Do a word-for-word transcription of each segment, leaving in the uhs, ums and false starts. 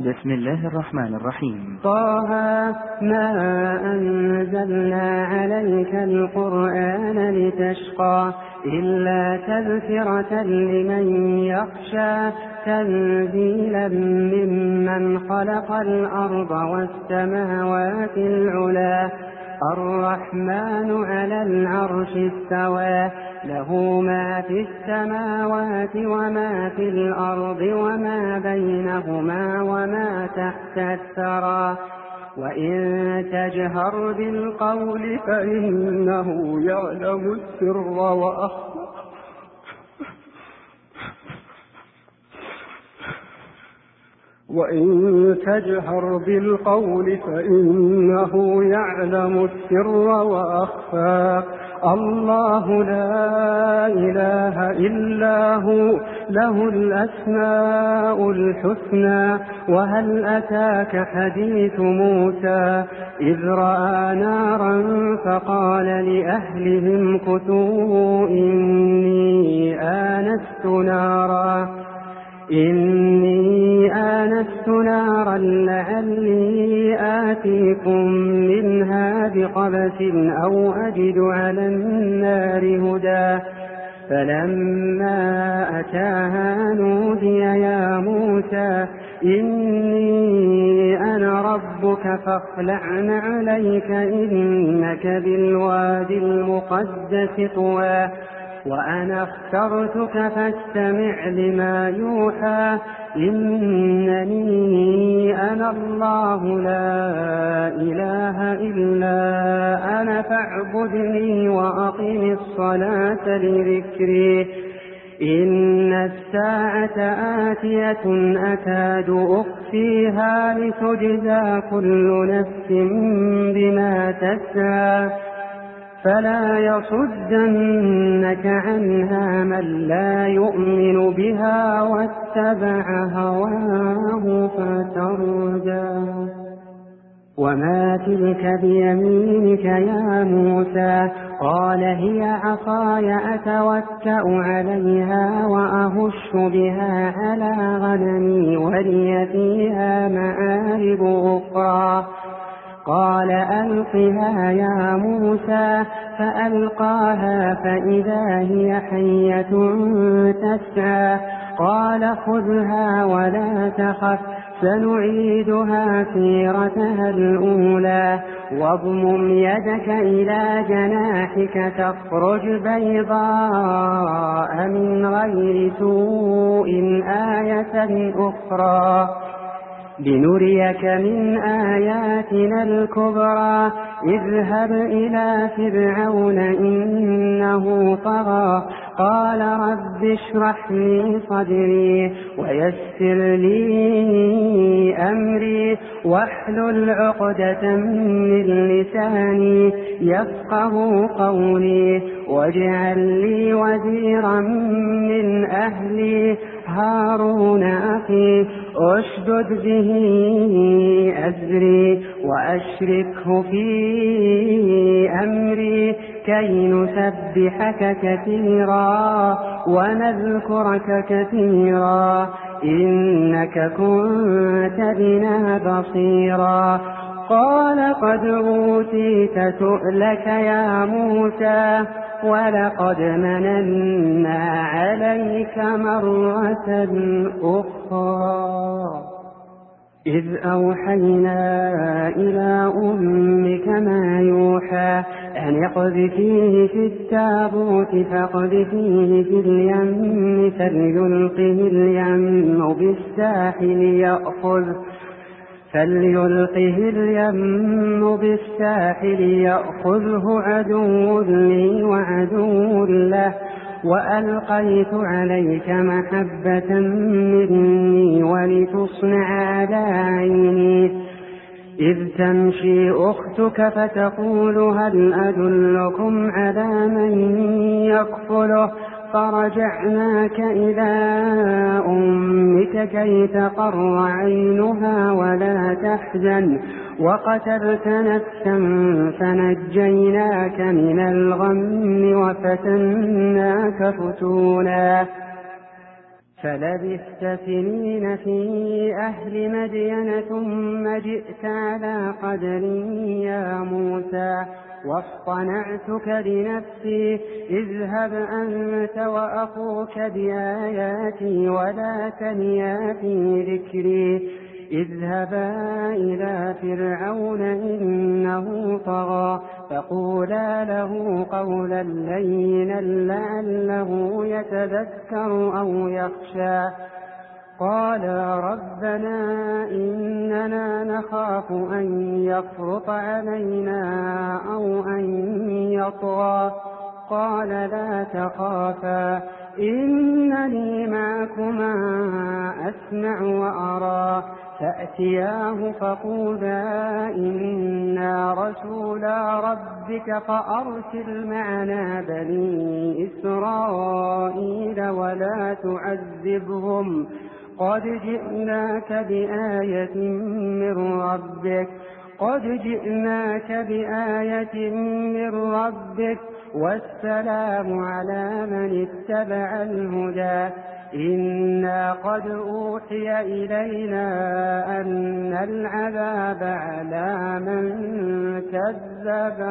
بسم الله الرحمن الرحيم. طه ما أنزلنا عليك القرآن لتشقى إلا تذكرة لمن يخشى تنزيلا ممن خلق الأرض والسماوات العلى الرحمن على العرش استوى له ما في السماوات وما في الأرض وما بينهما وما تحت الثرى وإن تجهر بالقول فإنه يعلم السر وأخفى وإن تجهر بالقول فإنه يعلم السر وأخفى الله لا إله إلا هو له الأسماء الحسنى وهل أتاك حديث موسى إذ رأى نارا فقال لأهلهم كثوا إني آنست نارا إني آنست نارا لعلي آتيكم منها بقبس أو أجد على النار هدى فلما أتاها نودي يا موسى إني أنا ربك فاخلع عليك إنك بالوادي المقدس طوى وأنا اخترتك فاستمع لما يوحى إنني أنا الله لا إله إلا أنا فاعبدني وأقم الصلاة لذكري إن الساعة آتية أكاد أخفيها لتجزى كل نفس بما تسعى فلا يصدنك عنها من لا يؤمن بها واتبع هواه فتردى وما تلك بيمينك يا موسى قال هي عصاي أتوكأ عليها وأهش بها على غنمي ولي فيها مآرب أخرى قال ألقها يا موسى فألقاها فإذا هي حية تسعى قال خذها ولا تخف سنعيدها سيرتها الأولى واضمم يدك إلى جناحك تخرج بيضاء من غير سوء آية أخرى لنريك من آياتنا الكبرى اذهب إلى فرعون إنه طغى قال رب اشرح لي صدري ويسر لي أمري واحلل عقدة من لساني يفقه قولي واجعل لي وزيرا من أهلي هارون أخي أشدد به أزري وأشركه في أمري كي نسبحك كثيرا ونذكرك كثيرا إنك كنت بنا بصيرا قال قد أوتيت سؤلك يا موسى ولقد مننا عليك مرة أخرى إذ أوحينا إلى أمك ما يوحى أن اقذفيه في التابوت فاقذفيه في اليم فليلقه اليم بالساحل يأخذ فليلقه اليم بالساحل يأخذه عدو لي وعدو له وألقيت عليك محبة مني ولتصنع على عيني إذ تمشي أختك فتقول هل أدلكم على من يكفله فرجعناك إلى أمك كي تقر عينها ولا تحزن وقتلت نفسا فنجيناك من الغم وفتناك فتونا فلبثت سنين في أهل مدين ثم جئت على قدر يا موسى واصطنعتك لنفسي اذهب أنت وأخوك بآياتي ولا تنيا في ذكري اذهبا إلى فرعون إنه طغى فقولا له قولا لينا لعله يتذكر أو يخشى قالا ربنا إننا نخاف أن يفرط علينا أو أن يطغى قال لا تخافا إنني معكما أسمع وأرى فأتياه فقولا إنا رسولا ربك فأرسل معنا بني إسرائيل ولا تعذبهم قد جئناك بآية من ربك قد جئناك بآية من ربك والسلام على من اتبع الهدى إنا قد أوحي إلينا أن العذاب على من كذب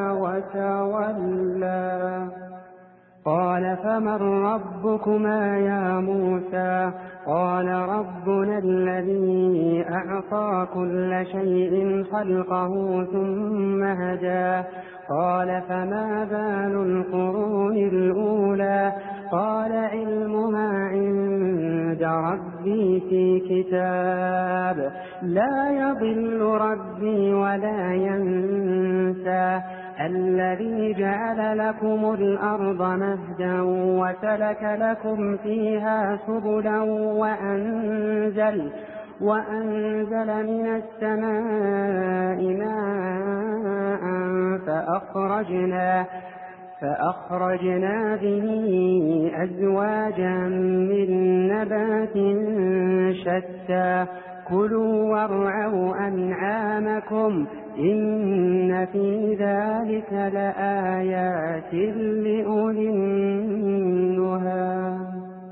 وتولى قال فمن ربكما يا موسى قال ربنا الذي أعطى كل شيء خلقه ثم هدى قال فما بال القرون الأولى قال علمها عند ربي في كتاب لا يضل ربي ولا ينسى الذي جعل لكم الأرض مهدا وسلك لكم فيها سبلا وأنزل وأنزل من السماء ماء فأخرجنا فأخرجنا به أزواجا من نبات شتى كلوا وارعوا أنعامكم إن في ذلك لآيات لأولي النهى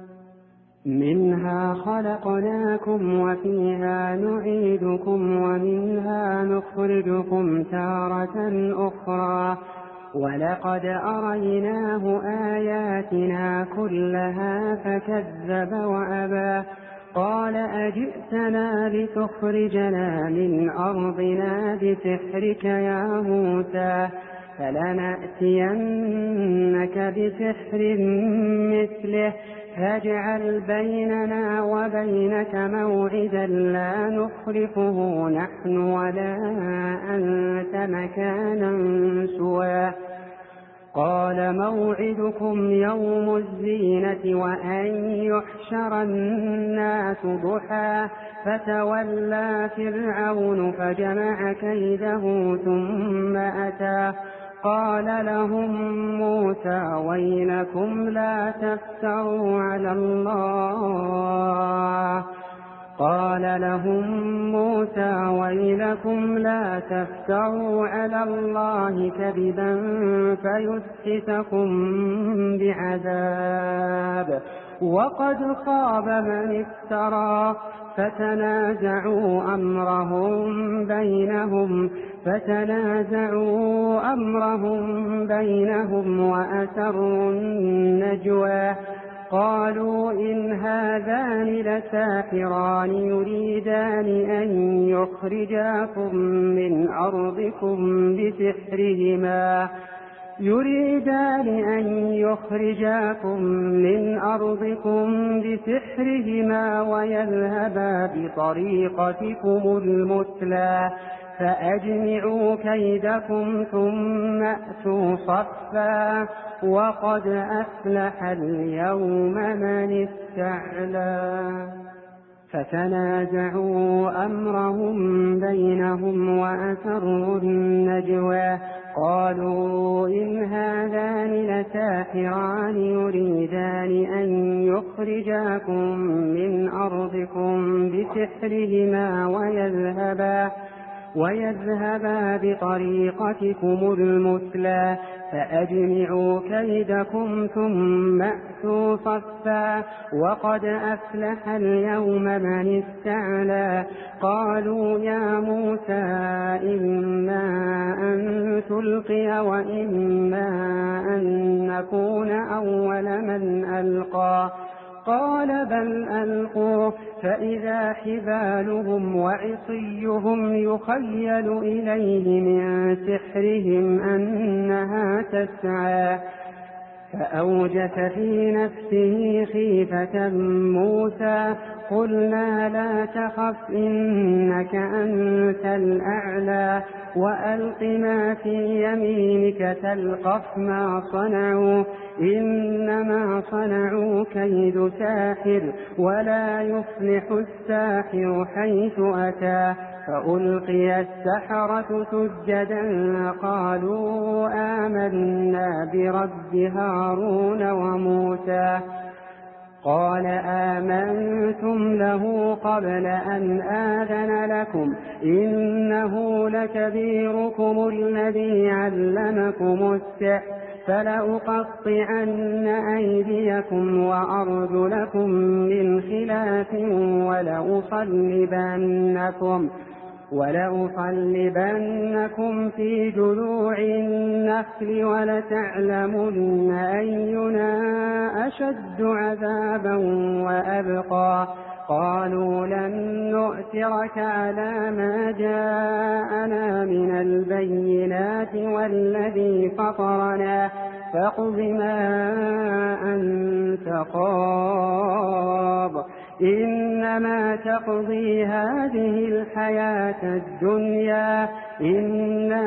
منها خلقناكم وفيها نعيدكم ومنها نخرجكم تارة أخرى ولقد أريناه آياتنا كلها فكذب وأبى قال أجئتنا لتخرجنا من أرضنا بسحرك يا موسى فلنأتينك بسحر مثله فاجعل بيننا وبينك موعدا لا نخلفه نحن ولا أنت مكانا سوى قال موعدكم يوم الزينة وأن يحشر الناس ضحى فتولى فرعون فجمع كيده ثم أتى قال لهم موسى ويلكم لا تفتروا على الله قال لهم موسى ويلكم لا تفتروا على الله كذبا فيسحتكم بعذاب وقد خاب من افترى فتنازعوا أمرهم بينهم فتنازعوا أمرهم بينهم وأسروا النجوى قالوا إن هذان لساحران يريدان أن يخرجاكم من أرضكم بسحرهما يريدان أن يخرجاكم من أرضكم بسحرهما ويذهبا بطريقتكم المثلى فأجمعوا كيدكم ثم أتوا صفا وقد أفلح اليوم من استعلى فتنازعوا أمرهم بينهم وأسروا النجوى قالوا إن هذان لساحران يريدان أن يخرجاكم من أرضكم بسحرهما ويذهبا ويذهبا بطريقتكم المثلى فأجمعوا كيدكم ثم أتوا صفا وقد أفلح اليوم من استعلى. قالوا يا موسى إما أن تلقي وإما أن نكون أول من ألقى قال بل ألقوا فإذا حبالهم وعصيهم يخيل إليه من سحرهم أنها تسعى. فأوجس في نفسه خيفة موسى قلنا لا تخف إنك أنت الأعلى وألق ما في يمينك تلقف ما صنعوا إنما صنعوا كيد ساحر ولا يفلح الساحر حيث أتى. فألقي السحرة سجدا قالوا آمنا برب هارون وموسى. قال آمنتم له قبل أن آذن لكم إنه لكبيركم الذي علمكم السحر فلأقطعن أيديكم وأرجلكم من خلاف ولأصلبنكم ولأصلبنكم في جذوع النخل ولتعلمن أينا أشد عذابا وأبقى. قالوا لن نؤثرك على ما جاءنا من البينات والذي فطرنا فاقض ما أنت قاض إنما تقضي هذه الحياة الدنيا إنا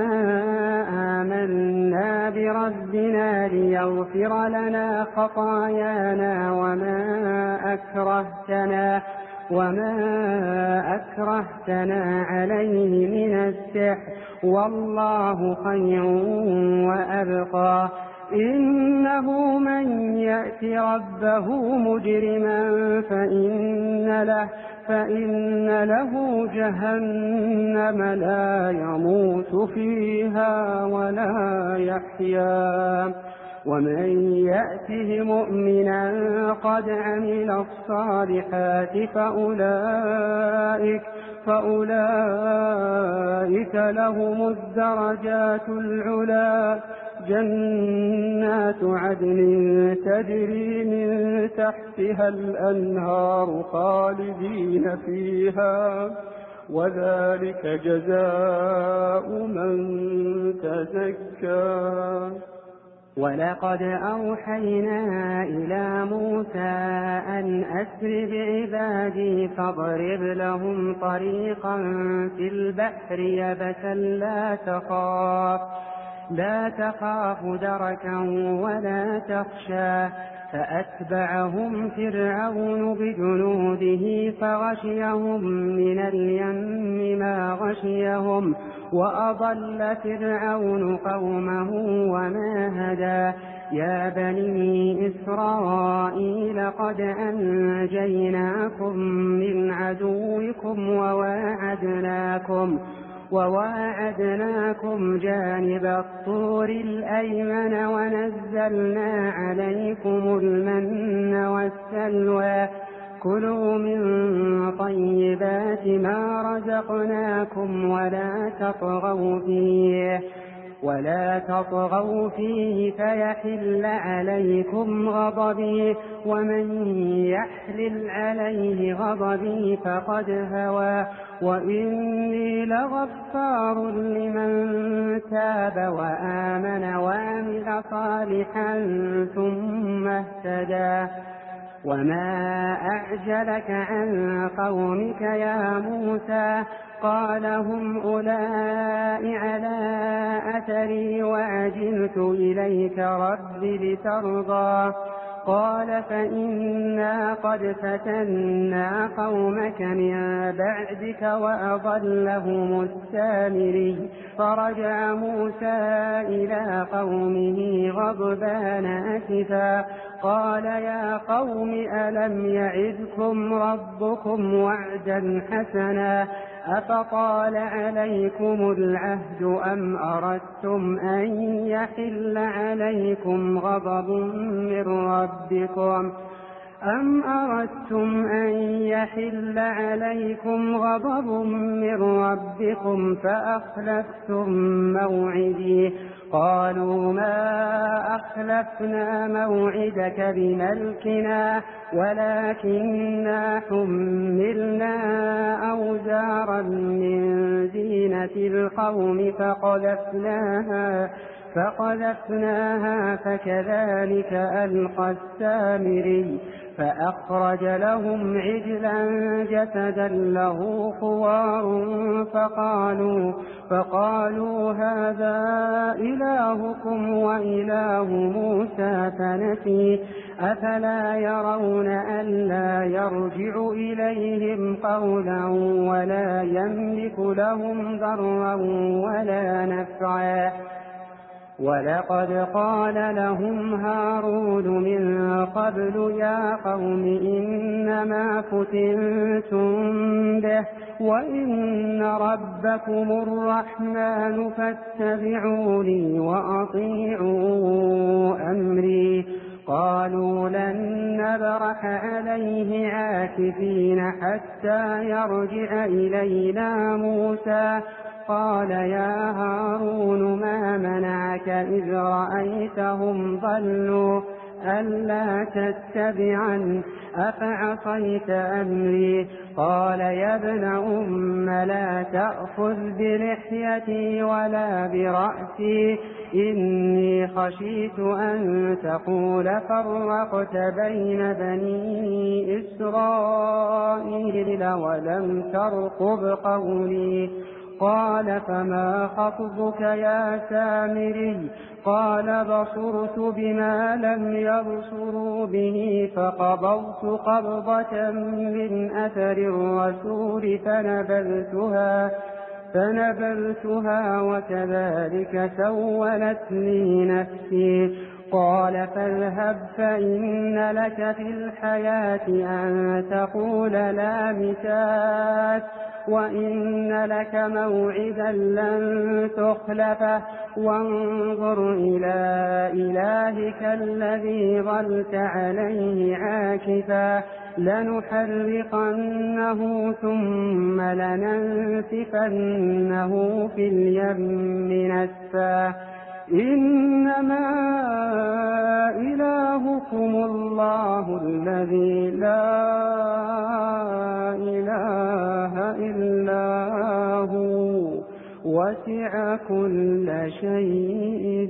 آمنا بربنا ليغفر لنا خطايانا وما أكرهتنا وما أكرهتنا عليه من السحر والله خير وأبقى. إنه من يأت ربه مجرما فإن له, فإن له جهنم لا يموت فيها ولا يحيا ومن يأته مؤمنا قد عمل الصالحات فأولئك, فأولئك لهم الدرجات العلى جنات عدن تجري من تحتها الأنهار خالدين فيها وذلك جزاء من تزكى. ولقد أوحينا إلى موسى أن أسر بعبادي فاضرب لهم طريقا في البحر يبسا لا تخاف لا تخاف دركا ولا تخشى. فأتبعهم فرعون بجنوده فغشيهم من اليم ما غشيهم وأضل فرعون قومه وما هدى. يا بني إسرائيل قد أنجيناكم من عدوكم وواعدناكم وواعدناكم جانب الطور الأيمن ونزلنا عليكم المن والسلوى كلوا من طيبات ما رزقناكم ولا تطغوا فيه ولا تطغوا فيه فيحل عليكم غضبي ومن يحلل عليه غضبي فقد هوى وإني لغفار لمن تاب وآمن وعمل صالحا ثم اهتدى. وما أعجلك عن قومك يا موسى قال هم أولئك على أثري وعجلت إليك رب لترضى. قال فإنا قد فتنا قومك من بعدك وأضلهم السامري. فرجع موسى إلى قومه غضبان أسفا قال يا قوم ألم يعدكم ربكم وعدا حسنا أفطال عليكم العهد أم أردتم أن يحل عليكم غضب من ربكم أم أردتم أن يحل عليكم غضب من ربكم فأخلفتم موعدي قالوا ما أخلفنا موعدك بملكنا ولكننا حملنا أوزارا من زينة القوم فقذفناها فقذفناها فكذلك ألقى السامري فأخرج لهم عجلا جسدا له خوار فقالوا, فقالوا هذا إلهكم وإله موسى فنسي أفلا يرون ألا يرجع إليهم قولا ولا يملك لهم ضرا ولا نفعا ولقد قال لهم هارون من قبل يا قوم إنما فتنتم به وإن ربكم الرحمن فاتبعوني وأطيعوا أمري قالوا لن نبرح عليه عاكفين حتى يرجع إلينا موسى قال يا هارون ما منعك إذ رأيتهم ضلوا ألا تتبعا أفعصيت أمري قال يا ابن أم لا تأخذ بلحيتي ولا برأسي إني خشيت أن تقول فرقت بين بني إسرائيل ولم ترقب قولي قال فما خطبك يا سامري قال بصرت بما لم يبصروا به فقبضت قبضة من أثر الرسول فنبذتها فنبذتها وكذلك سولت لي نفسي قال فاذهب فإن لك في الحياة أن تقول لا مساس وإن لك موعدا لن تخلفه وانظر إلى إلهك الذي ظلت عليه عاكفا لنحرقنه ثم لننسفنه في اليم نسفا إنما إلهكم الله الذي لا إله إلا هو وسع كل شيء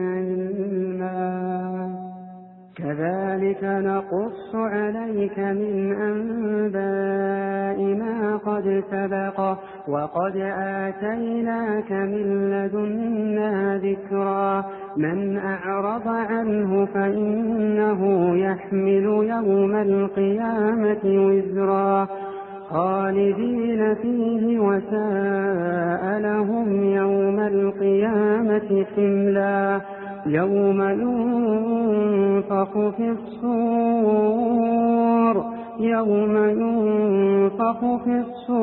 علما كذلك نقص عليك من أنباء ما قد سبق وقد آتيناك من لدنا ذكرا من أعرض عنه فإنه يحمل يوم القيامة وزرا خالدين فيه وساء لهم يوم القيامة حملا يوم ينفخ في الصور يوم ينفخ في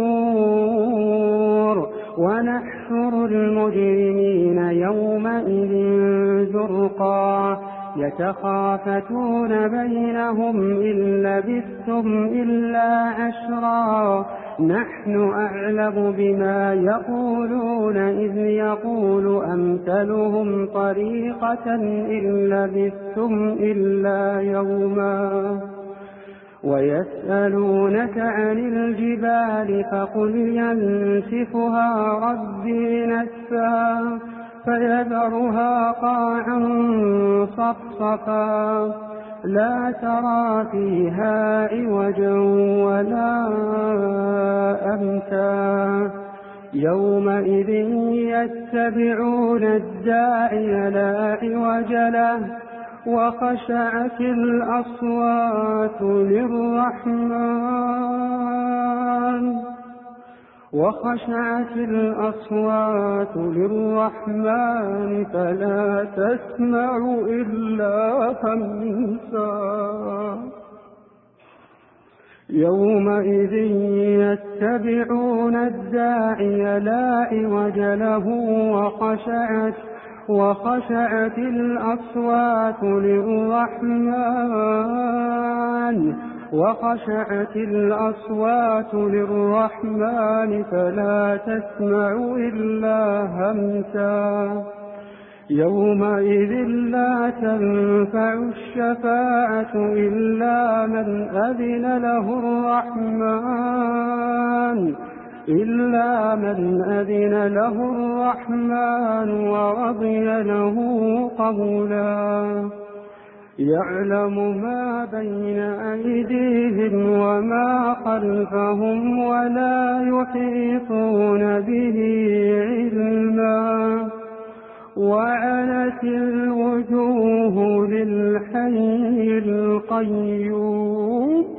الصور ونحشر المجرمين يومئذ زرقا يتخافتون بينهم إن لبثتم إلا عشرا نحن أعلم بما يقولون إذ يقول أمثلهم طريقة إن لبثتم إلا يوما ويسألونك عن الجبال فقل ينسفها ربي نسفا فيذرها قاعا صفصفا لا ترى فيها عوجا ولا أمتا يومئذ يتبعون الداعي لا عوج له وخشعت الأصوات للرحمن وخشعت الأصوات للرحمن فلا تسمع إلا همسا يومئذ يتبعون الداعي لا عوج له وخشعت وخشعت الأصوات للرحمن وخشعت الأصوات للرحمن فلا تسمع إلا همسا يومئذ لا تنفع الشفاعة إلا من أذن له الرحمن إلا من أذن له الرحمن ورضي له قولا يعلم ما بين أيديهم وما خلفهم ولا يحيطون به علما وعنت الوجوه للحي القيوم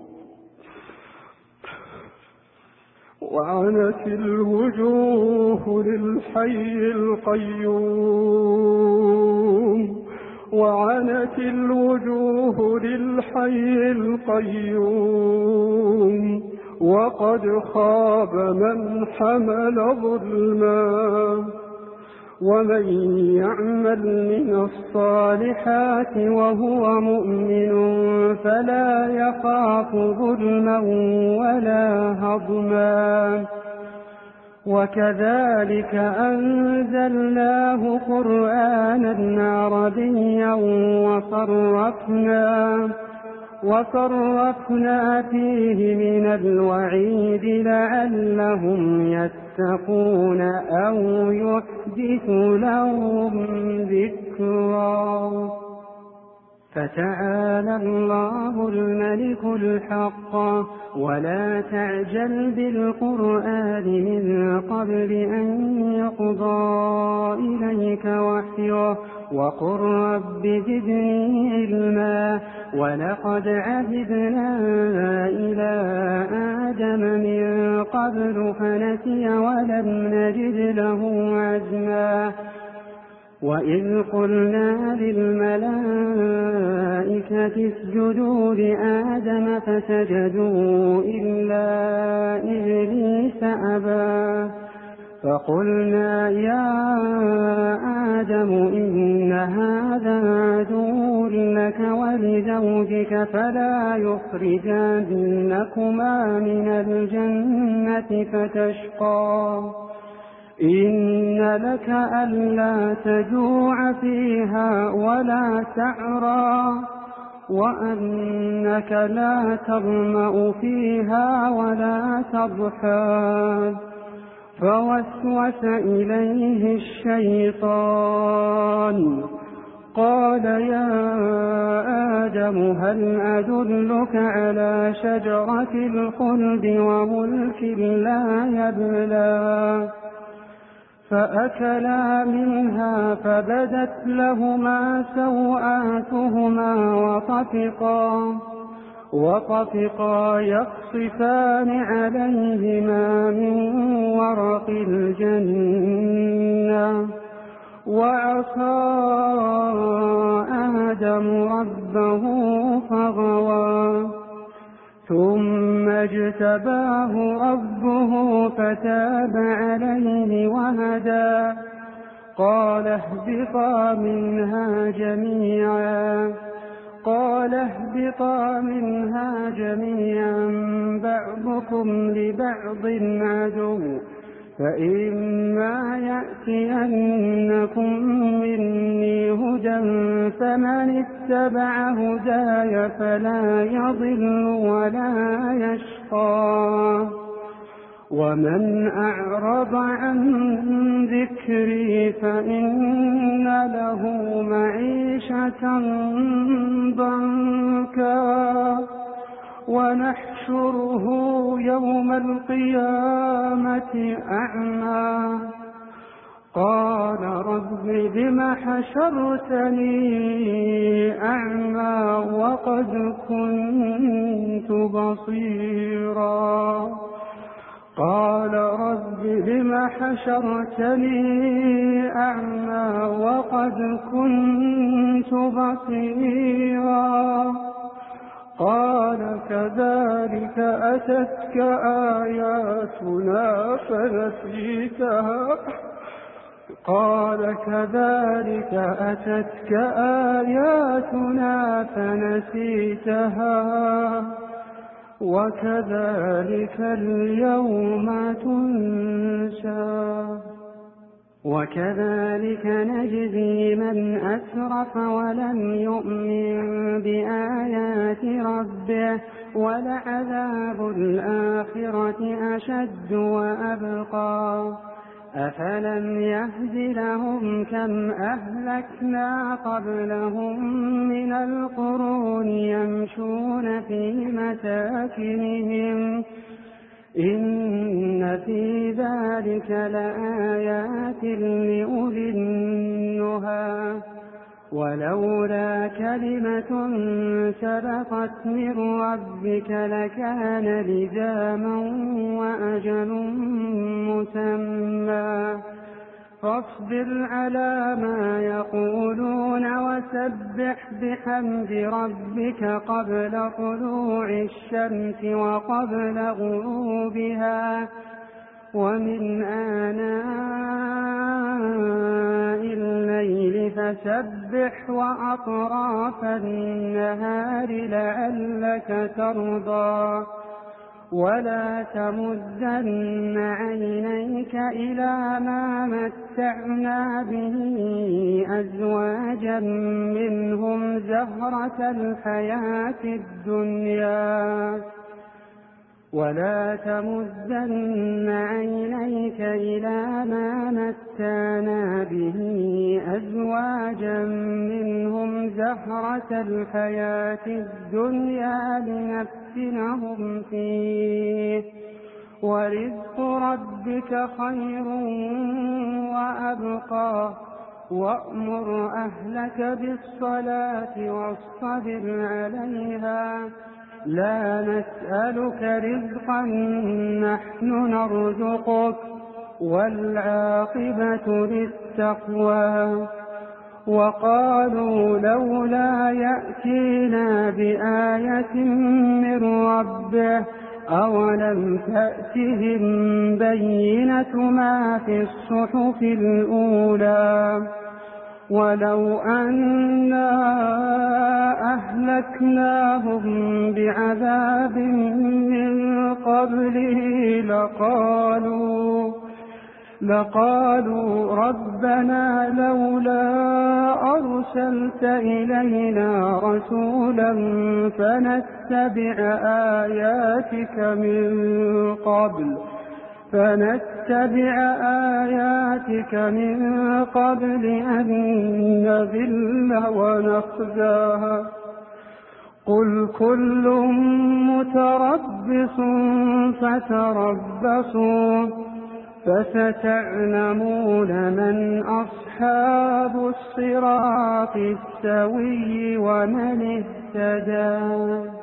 وعنت الوجوه للحي القيوم وعنت الوجوه للحي القيوم وقد خاب من حمل ظلما ومن يعمل من الصالحات وهو مؤمن فلا يخاف ظلما ولا هضما وكذلك أنزلناه قرآنا عربيا وصرفنا وصرفنا فيه من الوعيد لعلهم يتقون أو يحدث لهم ذكرا فتعالى الله الملك الحق ولا تعجل بالقرآن من قبل أن يقضى إليك وحيه وقل رب زدني علما ولقد عهدنا إلى آدم من قبل فنسي ولم نجد له عزما وإذ قلنا للملائكة اسجدوا لآدم فسجدوا إلا إبليس أبى فقلنا يا آدم إن هذا عدو لك ولزوجك فلا يخرجنكما من الجنة فتشقى إن لك ألا تجوع فيها ولا تعرى وأنك لا تظمأ فيها ولا تضحى فوسوس إليه الشيطان قال يا آدم هل أدلك على شجرة الخلد وملك لا يبلى فأكلا منها فبدت لهما سوآتهما وطفقا وطفقا يخصفان عليهما من ورق الجنة وعصى آدم ربه فغوى ثم اجتباه ربه فتاب عليه وهدى قال اهبطا منها جميعا قال اهبطا منها جميعا بعضكم لبعض عدو فإما يأتينكم مني هدى فمن اتبع هداي فلا يضل ولا يشقى ومن أعرض عن ذكري فإن له معيشة ضنكا ونحشره يوم القيامة أعمى قال رب لم حشرتني أعمى وقد كنت بصيرا قال رب لم حشرتني أعمى وقد كنت بصيرا قال كذلك أتتك آياتنا فنسيتها قال كذلك أتتك آياتنا فنسيتها وكذلك اليوم تنسى وكذلك نجزي من أسرف ولم يؤمن بآيات ربه ولعذاب الآخرة أشد وأبقى أفلم يهد لهم كم أهلكنا قبلهم من القرون يمشون في مساكنهم إن في ذلك لآيات لأولي النهى ولولا كلمة سبقت من ربك لكان لزاما وأجل مسمى فاصبر على ما يقولون وسبح بحمد ربك قبل طلوع الشمس وقبل غروبها ومن آناء الليل فسبح وأطراف النهار لعلك ترضى ولا تمدن عينيك إلى ما متعنا به أزواجا منهم زهرة الحياة الدنيا ولا تمدن عينيك إلى ما متعنا به أزواجا منهم زهرة الحياة الدنيا لنفتنهم فيه ورزق ربك خير وأبقى وأمر أهلك بالصلاة واصطبر عليها لا نسألك رزقا نحن نرزقك والعاقبة للتقوى وقالوا لولا يأتينا بآية من ربه أولم تأتهم بينة ما في الصحف الأولى ولو أنا أهلكناهم بعذاب من قبله لقالوا لقالوا ربنا لولا أرسلت إلينا رسولا فنتبع آياتك من قبل فنتبع آياتك من قبل أن نذل ونخزاها قل كل متربص فتربصوا فستعلمون من أصحاب الصراط السوي ومن اهتدى.